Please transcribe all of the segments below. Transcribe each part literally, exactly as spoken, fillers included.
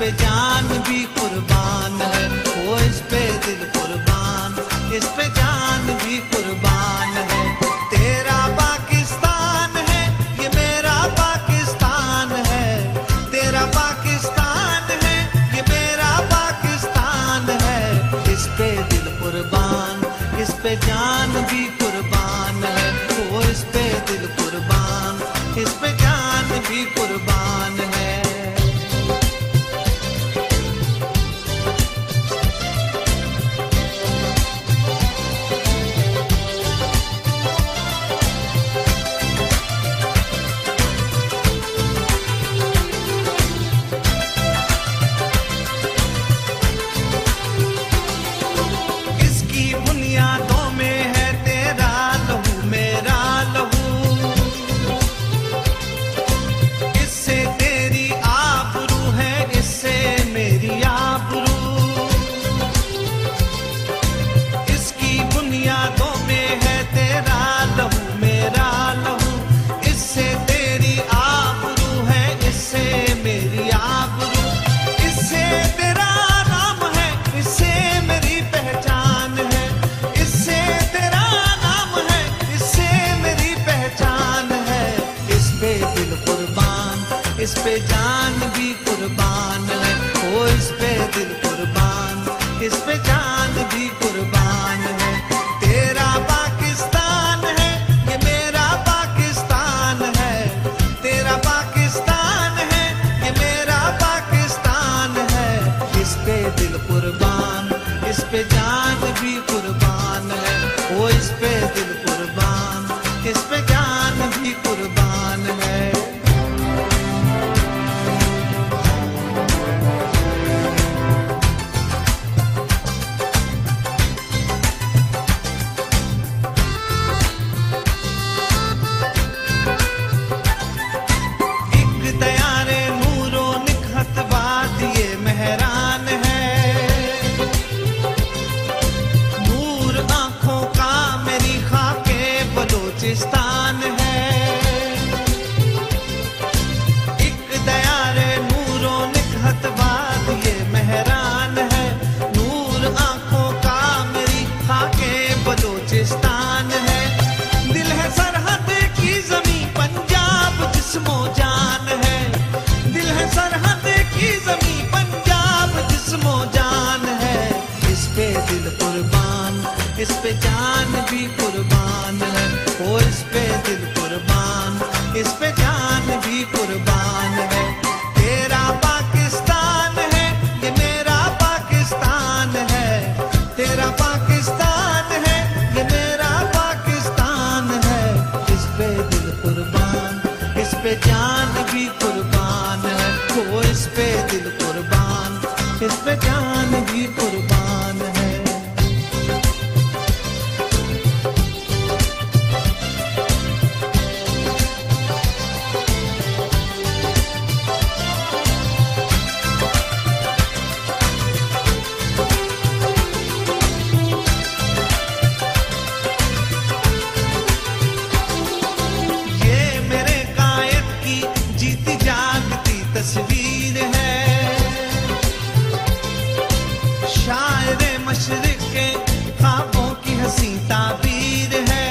पे जान भी कुर्बान है, वो इस पे दिल कुर्बान, इस पे जान भी कुर्बान है। तेरा पाकिस्तान है, ये मेरा पाकिस्तान है, तेरा पाकिस्तान है, ये मेरा पाकिस्तान है। इस पे दिल कुर्बान, इस पे जान भी कुर्बान है, वो इस पे दिल कुर्बान, इस पे जान भी कुर्बान है। बुनियादों में है तेरा लहू मेरा लहू, इससे तेरी आबरू है, इससे मेरी आबरू। इसकी बुनियादों में है तेरा लहू मेरा लहू, इससे तेरी आबरू है, इससे मेरी आबरू। इससे तेरा नाम है, इससे मेरी पहचान है, इस पे जान भी कुर्बान है, ओ इस पे दिल कुर्बान, इस पे जान भी कुर्बान है। तेरा पाकिस्तान है, ये मेरा पाकिस्तान है, तेरा पाकिस्तान है, ये मेरा पाकिस्तान है। इस पे दिल कुर्बान, इस पे जान भी कुर्बान है, ओ इस पे दिल कुर्बान, इस पे जान भी कुर्बान है। बलूचिस्तान है एक दयारे नूरो निकहत बाद ये मेहरान है। नूर आंखों का मेरी खाके बलूचिस्तान है। दिल है सरहद की जमीन पंजाब जिस्मो जान है, दिल है सरहद की जमीन पंजाब जिस्मो जान है। इस पे दिल कुर्बान, इस पे जान भी कुर्बान है, ओ इस पे दिल कुर्बान, इस पे जान भी कुर्बान है। तेरा पाकिस्तान है, ये मेरा पाकिस्तान है, तेरा पाकिस्तान है, ये मेरा पाकिस्तान है। इस पे दिल कुर्बान, इस पे जान भी कुर्बान है, ओ इस पे दिल कुर्बान, इस पे जान भी कुर्बान है। तस्वीर है शायरे मशरिक के ख्वाबों की हंसी ताबीर है।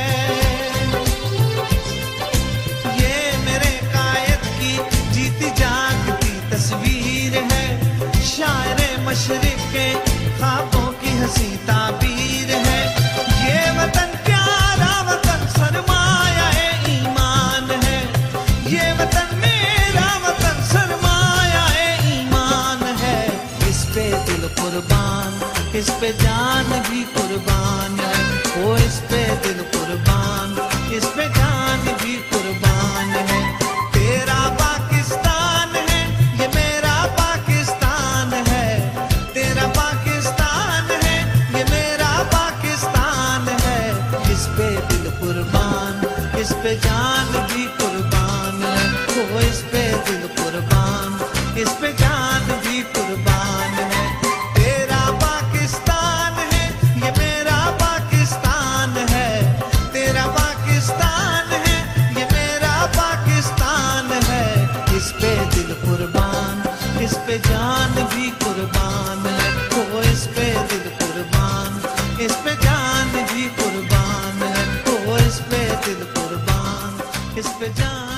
ये मेरे कायद की जीती जागती तस्वीर है, शायरे मशरिक के ख्वाबों की हंसी ताबीर है। ये वतन प्यारा वतन सरमाया ईमान है, ये वतन मेरा वतन सरमाया ईमान है। इस पे दिल कुर्बान, इस पे जान भी कुर्बान है, ओ इस पे दिल कुर्बान, इस पे जान भी कुर्बान है। तेरा पाकिस्तान है, ये मेरा पाकिस्तान है, तेरा पाकिस्तान है, ये मेरा पाकिस्तान है। इस पे दिल कुर्बान, इस पे जान भी कुर्बान है, ओ इस पे दिल कुर्बान, इस पे जान भी कुर्बान है। तेरा पाकिस्तान है, ये मेरा पाकिस्तान है, तेरा पाकिस्तान है, ये मेरा पाकिस्तान है। इस पे दिल कुर्बान, इस पे जान दिल कुर्बान, इस पे जान